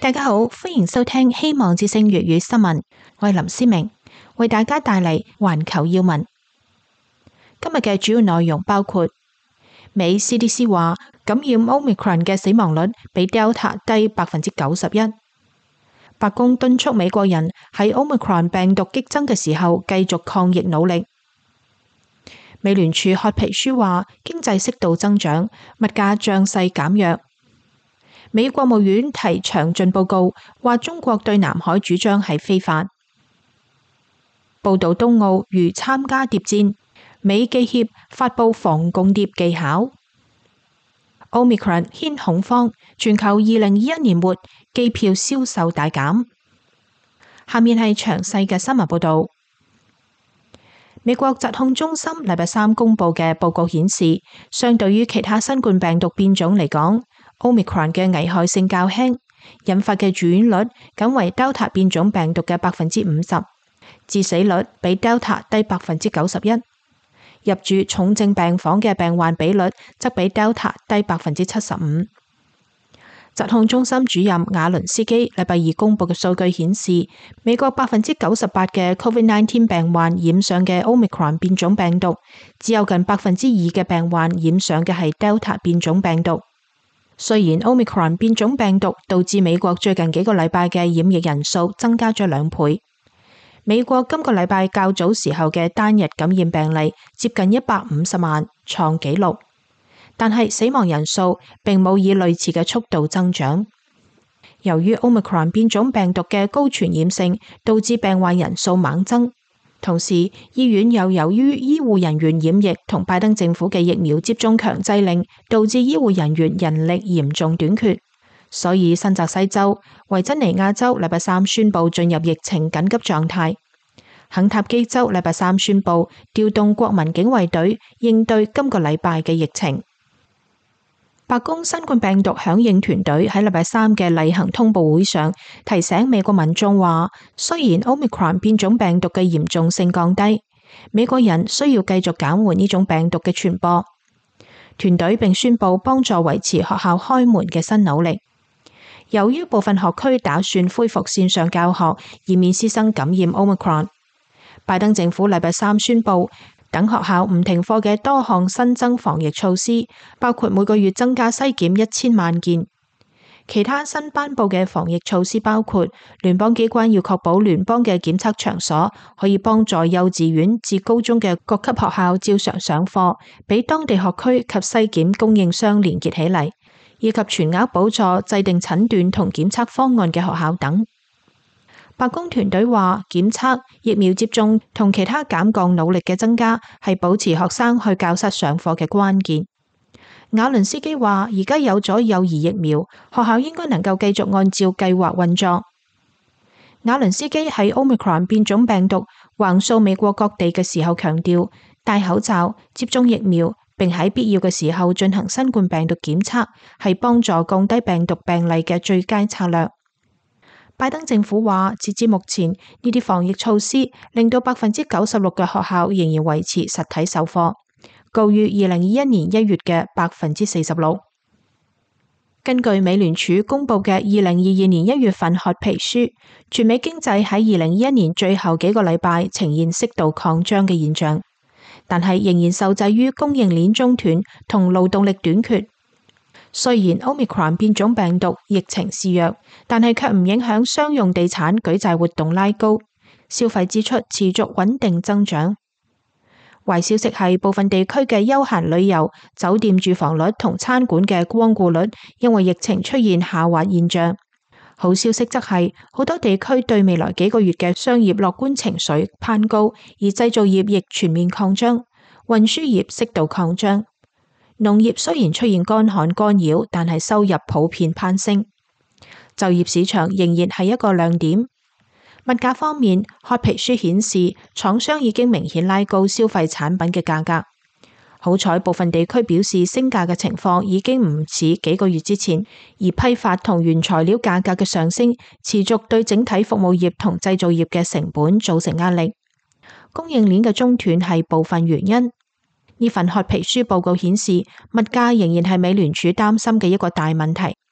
大家好，歡迎收聽希望之聲粵語新聞，我係林思明，為大家帶嚟環球要聞。今日嘅主要內容包括美 CDC 話感染 Omicron 嘅死亡率比 Delta 低91%。白宮敦促美國人喺 Omicron 病毒激增嘅時候繼續抗疫努力。美聯儲褐皮書話經濟適度增長，物價漲勢減弱。美國務院提詳盡報告，話中國對南海主張係非法。報道冬奧如參加諜戰，美記協發佈防共諜技巧。Omicron 掀恐慌，全球2021年末機票銷售大減。下面係詳細嘅新聞報道。美國疾控中心禮拜三公布嘅報告顯示，相對於其他新冠病毒變種嚟講，Omicron 嘅危害性較輕，引發嘅住院率僅為 Delta 變種病毒嘅50%，致死率比 Delta 低91%，入住重症病房嘅病患比率則比 Delta 低75%。疾控中心主任瓦倫斯基禮拜二公布嘅數據顯示，美國98%嘅 COVID-19 病患染上嘅 Omicron 變種病毒，只有近2%嘅病患染上嘅係 Delta 變種病毒。雖然 Omicron 變種病毒導致美國最近幾個禮拜嘅染疫人數增加咗2倍，美國今個禮拜較早時候嘅單日感染病例接近150萬，創紀錄。但係死亡人數並冇以類似嘅速度增長。由於 Omicron 變種病毒嘅高傳染性，導致病患人數猛增。同時，醫院又由於醫護人員染疫同拜登政府嘅疫苗接種強制令，導致醫護人員人力嚴重短缺。所以新澤西州、維珍尼亞州禮拜三宣布進入疫情緊急狀態。肯塔基州禮拜三宣布調動國民警衛隊應對今個禮拜嘅疫情。白宮新冠病毒響應團隊喺禮拜三嘅例行通報會上提醒美國民眾話，雖然 Omicron 變種病毒嘅嚴重性降低，美國人需要繼續減緩呢種病毒嘅傳播。團隊並宣布幫助維持學校開門嘅新努力。由於部分學區打算恢復線上教學，以免師生感染 Omicron， 拜登政府禮拜三宣布等學校唔停課嘅多項新增防疫措施，包括每個月增加篩檢1000萬件。其他新頒布嘅防疫措施包括聯邦機關要確保聯邦嘅檢測場所可以幫助幼稚園至高中嘅各級學校照常上課，俾當地學區及篩檢供應商連結起嚟，以及全額補助制定診斷同檢測方案嘅學校等。白宮團隊話，檢測、疫苗接種同其他減降努力嘅增加係保持學生去教室上課嘅關鍵。瓦倫斯基話，而家有咗幼兒疫苗，學校應該能夠繼續按照計劃運作。瓦倫斯基喺 Omicron 變種病毒橫掃美國各地嘅時候強調，戴口罩、接種疫苗，並喺必要嘅時候進行新冠病毒檢測，係幫助降低病毒病例嘅最佳策略。拜登政府話，截至目前，呢啲防疫措施令到96%嘅學校仍然維持實體授課，高於2021年1月嘅46%。根據美聯儲公布嘅2022年1月份褐皮書，全美經濟喺2021年最後幾個禮拜呈現適度擴張嘅現象，但係仍然受制於供應鏈中斷同勞動力短缺。雖然 Omicron 變種病毒疫情肆虐，但係卻唔影響商用地產舉債活動拉高，消費支出持續穩定增長。壞消息係部分地區嘅休閒旅遊、酒店住房率同餐館嘅光顧率因為疫情出現下滑現象。好消息則係好多地區對未來幾個月嘅商業樂觀情緒攀高，而製造業亦全面擴張，運輸業適度擴張。農業雖然出現乾旱干擾，但係收入普遍攀升。就業市場仍然係一個亮點。物價方面，褐皮書顯示廠商已經明顯拉高消費產品嘅價格。好彩部分地區表示升價嘅情況已經唔似幾個月之前，而批發同原材料價格嘅上升持續對整體服務業同製造業嘅成本造成壓力。供應鏈嘅中斷係部分原因。呢份褐皮書報告顯示，物價仍然係美聯儲擔心嘅一個大問題。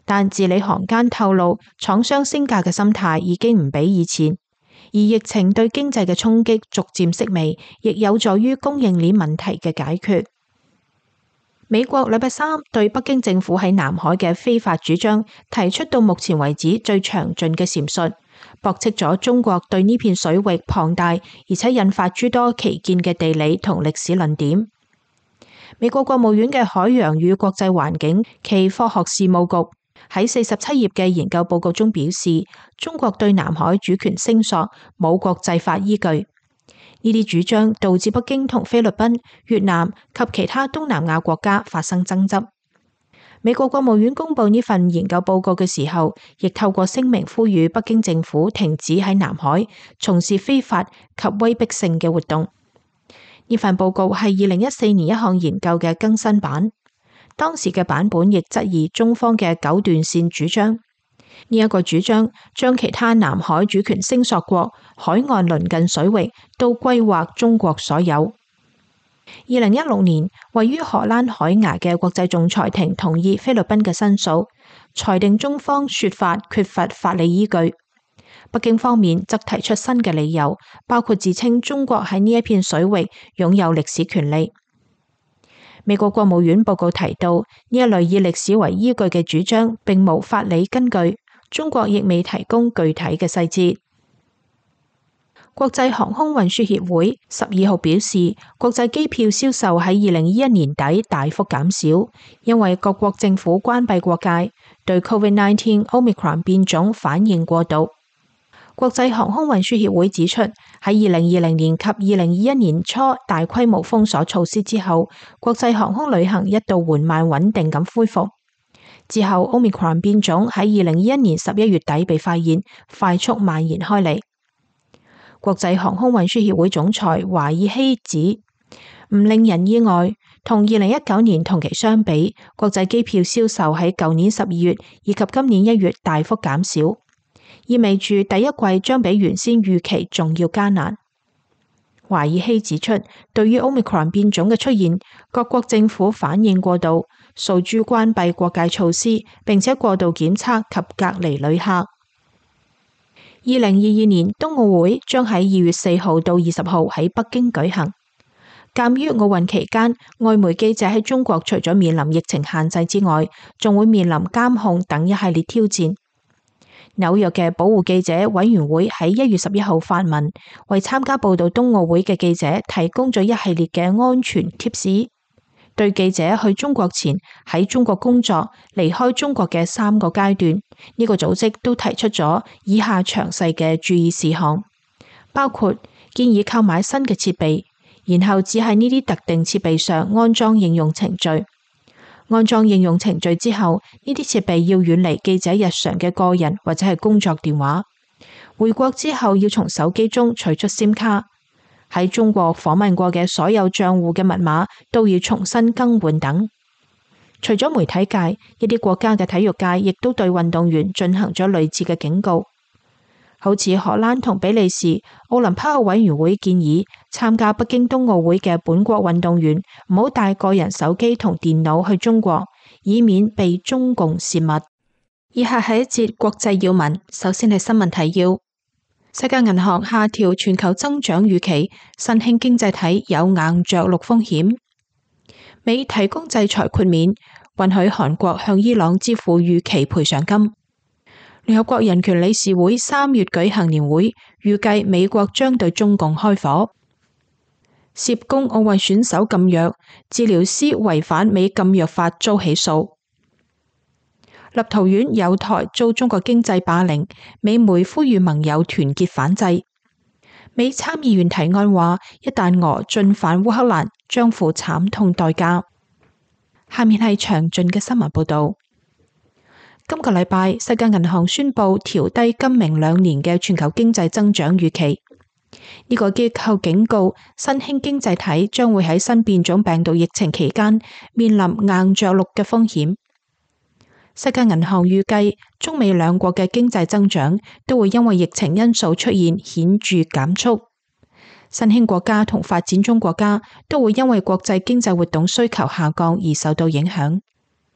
但字裏行間透露廠商升價嘅心態已經唔比以前，而疫情對經濟嘅衝擊逐漸式微，亦有助於供應鏈問題嘅解決。美國禮拜三對北京政府喺南海嘅非法主張提出到目前為止最詳盡嘅闡述，駁斥咗中國對呢片水域龐大而且引發諸多歧見嘅地理同歷史論點。美國國務院嘅海洋與國際環境暨科學事務局喺47頁嘅研究報告中表示，中國對南海主權聲索冇國際法依據。呢啲主張導致北京同菲律賓、越南及其他東南亞國家發生爭執。美國國務院公布呢份研究報告嘅時候，亦透過聲明呼籲北京政府停止喺南海從事非法及威逼性嘅活動。呢份報告係2014年一項研究嘅更新版，當時嘅版本亦質疑中方嘅九段線主張。呢一個主張將其他南海主權聲索國海岸鄰近水域都歸劃中國所有。2016年，位於荷蘭海牙嘅國際仲裁庭同意菲律賓嘅申訴，裁定中方說法缺乏法理依據。北京方面則提出新嘅理由，包括自稱中國喺呢一片水域擁有歷史權利。美國國務院報告提到，呢一類以歷史為依據嘅主張並無法理根據，中國亦未提供具體嘅細節。國際航空運輸協會12號表示，國際機票銷售喺2021年底大幅減少，因為各國政府關閉國界，對 COVID-19 Omicron 變種反應過度。國際航空運輸協會指出，喺2020年及2021年初大規模封鎖措施之後，國際航空旅行一度緩慢穩定咁恢復。之後 Omicron 變種喺2021年11月底被發現，快速蔓延開嚟。國際航空運輸協會總裁華爾希指，唔令人意外，同2019年同期相比，國際機票銷售喺舊年12月以及今年1月大幅減少，意味住第一季將比原先預期仲要艱難。華爾希指出，對於 Omicron 變種嘅出現，各國政府反應過度，訴諸關閉國界措施，並且過度檢測及隔離旅客。2022年冬奧會將喺2月4號到20號喺北京舉行。鑒於奧運期間，外媒記者喺中國除咗面臨疫情限制之外，仲會面臨監控等一系列挑戰。紐約嘅保護記者委員會喺1月11號發文，為參加報道冬奧會嘅記者提供咗一系列嘅安全貼士。對記者去中國前喺中國工作、離開中國嘅3個階段，呢個組織都提出咗以下詳細嘅注意事項，包括建議購買新嘅設備，然後只喺呢啲特定設備上安裝應用程序。安裝應用程序之後，呢啲設備要遠離記者日常嘅個人或者係工作電話。回國之後要從手機中取出 SIM 卡。喺中國訪問過嘅所有賬戶嘅密碼都要重新更換等。除咗媒體界，一啲國家嘅體育界亦都對運動員進行咗類似嘅警告。好似荷蘭同比利時奧林匹克委員會建議，參加北京冬奧會嘅本國運動員唔好帶個人手機同電腦去中國，以免被中共泄密。以下係一節國際要聞，首先係新聞提要。世界銀行下調全球增長預期，新興經濟體有硬着陸風險。美提供制裁豁免，允許韓國向伊朗支付預期賠償金。聯合國人權理事會3月舉行年會，預計美國將對中共開火。涉供奧運選手禁藥，治療師違反美禁藥法遭起訴。立陶宛友台遭中國經濟霸凌，美媒呼籲盟友團結反制。美參議員提案話，一旦俄進犯烏克蘭，將付慘痛代價。下面係詳盡嘅新聞報道。今個禮拜，世界銀行宣布調低今明2年嘅全球經濟增長預期。呢個機構警告，新興經濟體將會喺新變種病毒疫情期間面臨硬着陸嘅風險。世界銀行預計，中美兩國嘅經濟增長都會因為疫情因素出現顯著減速。新興國家同發展中國家都會因為國際經濟活動需求下降而受到影響。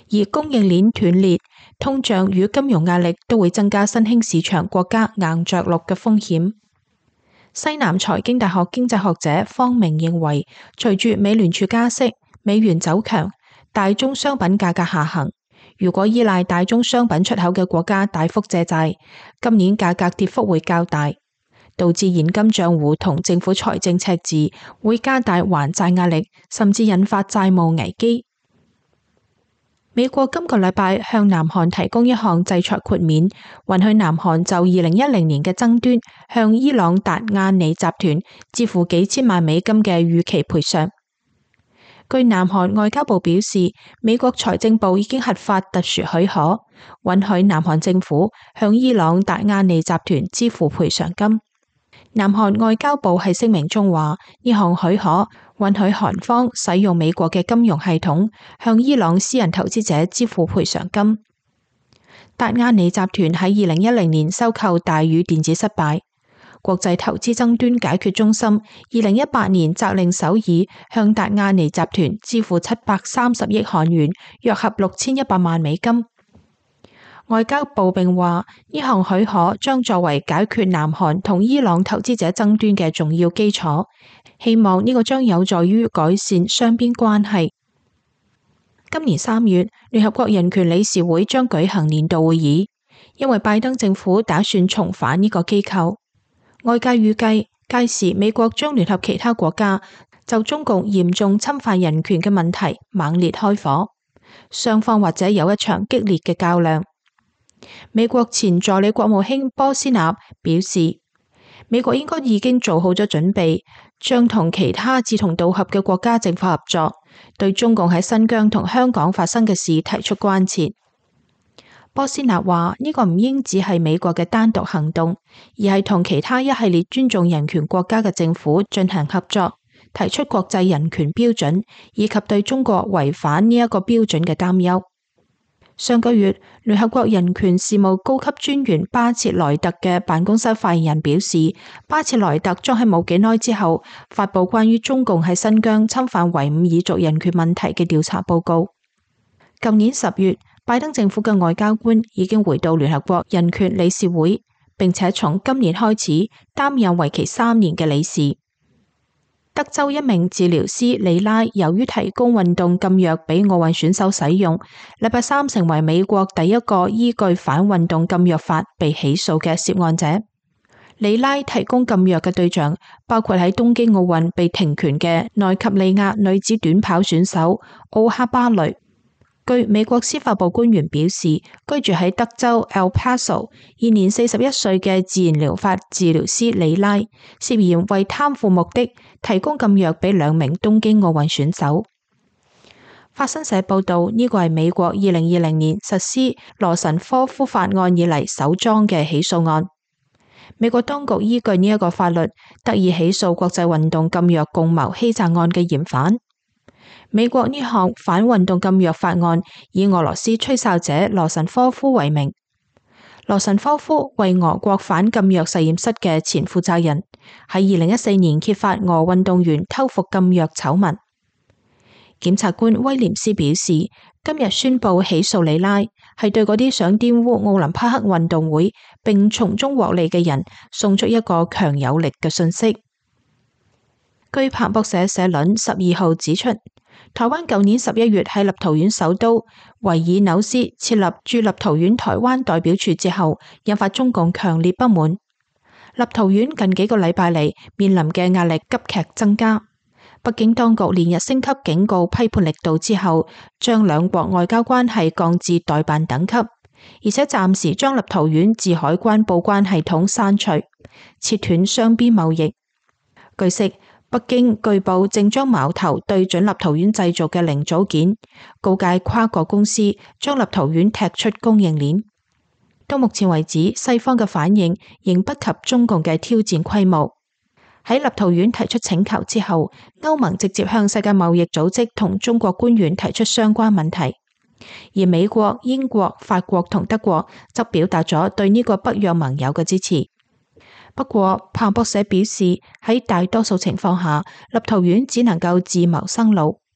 而供應鏈斷裂、通脹與金融壓力都會增加新興市場國家硬着陸嘅風險。西南財經大學經濟學者方明認為，隨住美聯儲加息、美元走強、大宗商品價格下行，如果依賴大宗商品出口嘅國家大幅借債，今年價格跌幅會較大，導致現金賬戶同政府財政赤字，會加大還債壓力，甚至引發債務危機。美國今個禮拜向南韓提供一項制裁豁免，允許南韓就2010年嘅爭端向伊朗達亞尼集團支付幾千萬美金嘅預期賠償。據南韓外交部表示，美國財政部已經核發特殊許可，允許南韓政府向伊朗達亞尼集團支付賠償金。南韓外交部喺聲明中話，呢項許可允許韓方使用美國嘅金融系統向伊朗私人投資者支付賠償金。達亞尼集團喺2010年收購大宇電子失敗，國際投資爭端解決中心2018年責令首爾向達亞尼集團支付730億韓元，約合6100萬美金。外交部並話，呢項許可將作為解決南韓同伊朗投資者爭端嘅重要基礎，希望呢個將有助於改善雙邊關係。今年3月，聯合國人權理事會將舉行年度會議，因為拜登政府打算重返呢個機構。外界預計屆時美國將聯合其他國家就中共嚴重侵犯人權嘅問題猛烈開火，雙方或者有一場激烈嘅較量。美國前助理國務卿波斯納表示，美國應該已經做好咗準備，將同其他志同道合嘅國家政府合作，對中共喺新疆同香港發生嘅事提出關切。波斯納話，呢個唔應只係美國嘅單獨行動，而係同其他一系列尊重人權國家嘅政府進行合作，提出國際人權標準，以及對中國違反呢一個標準嘅擔憂。上個月，聯合國人權事務高級專員巴切萊特嘅辦公室發言人表示，巴切萊特將喺冇幾耐之後發佈關於中共喺新疆侵犯維吾爾族人權問題嘅調查報告。舊年10月，拜登政府嘅外交官已經回到聯合國人權理事會，並且從今年開始擔任為期3年嘅理事。德州一名治療師里拉由於提供運動禁藥俾奧運選手使用，禮拜3成為美國第一個依據反運動禁藥法被起訴嘅涉案者。里拉提供禁藥嘅對象包括喺東京奧運被停權嘅奈及利亞女子短跑選手奧哈巴雷。據美國司法部官員表示，居住喺德州 El Paso、現年41歲嘅自然療法治療師里拉，涉嫌為貪腐目的提供禁藥俾2名東京奧運選手。法新社報道，呢個係美國2020年實施羅什科夫法案以嚟首宗嘅起訴案。美國當局依據呢一個法律，得以起訴國際運動禁藥共謀欺詐案嘅嫌犯。美國呢項反運動禁藥法案以俄羅斯吹哨者羅什科夫為名。羅什科夫為俄國反禁藥實驗室嘅前負責人，喺2014年揭發俄運動員偷服禁藥醜聞。檢察官威廉斯表示，今日宣布起訴里拉，係對嗰啲想玷污奧林匹克運動會並從中獲利嘅人送出一個強有力嘅訊息。據彭博社社論12號指出，台灣舊年11月喺立陶宛首都維爾紐斯設立駐立陶宛台灣代表處之後，引發中共強烈不滿。立陶宛近幾個禮拜嚟面臨嘅壓力急劇增加，北京當局連日升級警告批判力度之後，將兩國外交關係降至代辦等級，而且暫時將立陶宛自海關報關系統刪除，切斷雙邊貿易。據悉，北京據報正將矛頭對準立陶宛製造嘅零組件，告誡跨國公司將立陶宛踢出供應鏈。到目前為止，西方嘅反應仍不及中共嘅挑戰規模。喺立陶宛提出請求之後，歐盟直接向世界貿易組織同中國官員提出相關問題，而美國、英國、法國同德國則表達咗對呢個北約盟友嘅支持。不過，彭博社表示，喺大多數情況下，立陶宛只能夠自謀生路。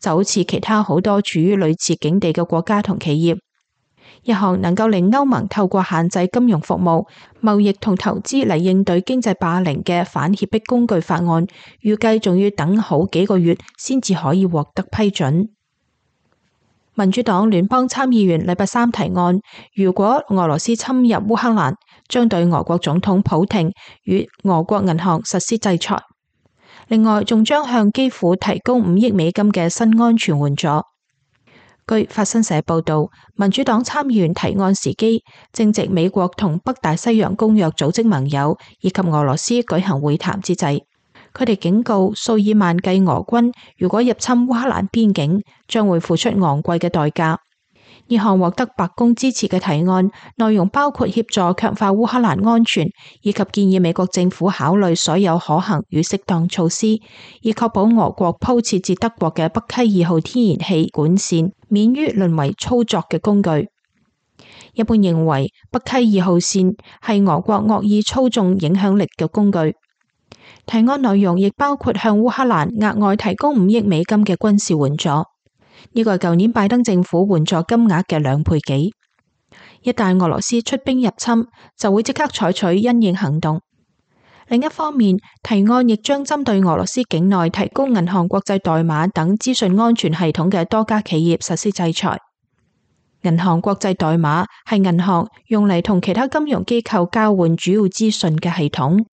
就好似其他好多處於類似境地嘅國家同企業。一項能夠令歐盟透過限制金融服務、貿易同投資嚟應對經濟霸凌嘅反脅迫工具法案，預計仲要等好幾個月先至可以獲得批准。民主黨聯邦參議員禮拜三提案，如果俄羅斯侵入烏克蘭，將對俄國總統普廷與俄國銀行實施制裁。另外，仲將向基輔提供5億美金嘅新安全援助。據法新社報道，民主黨參議員提案時機正值美國同北大西洋公約組織盟友以及俄羅斯舉行會談之際。佢哋警告，數以萬計俄軍如果入侵烏克蘭邊境，將會付出昂貴嘅代價。呢項獲得白宮支持嘅提案，內容包括協助強化烏克蘭安全，以及建議美國政府考慮所有可行與適當措施，以確保俄國鋪設至德國嘅北溪2號天然氣管線免於淪為操作嘅工具。一般認為，北溪2號線係俄國惡意操縱影響力嘅工具。提案內容亦包括向烏克蘭額外提供5億美金嘅軍事援助，呢個係舊年拜登政府援助金額嘅2倍幾。一旦俄羅斯出兵入侵，就會即刻採取因應行動。另一方面，提案亦將針對俄羅斯境內提供銀行國際代碼等資訊安全系統嘅多家企業實施制裁。銀行國際代碼係銀行用嚟同其他金融機構交換主要資訊嘅系統。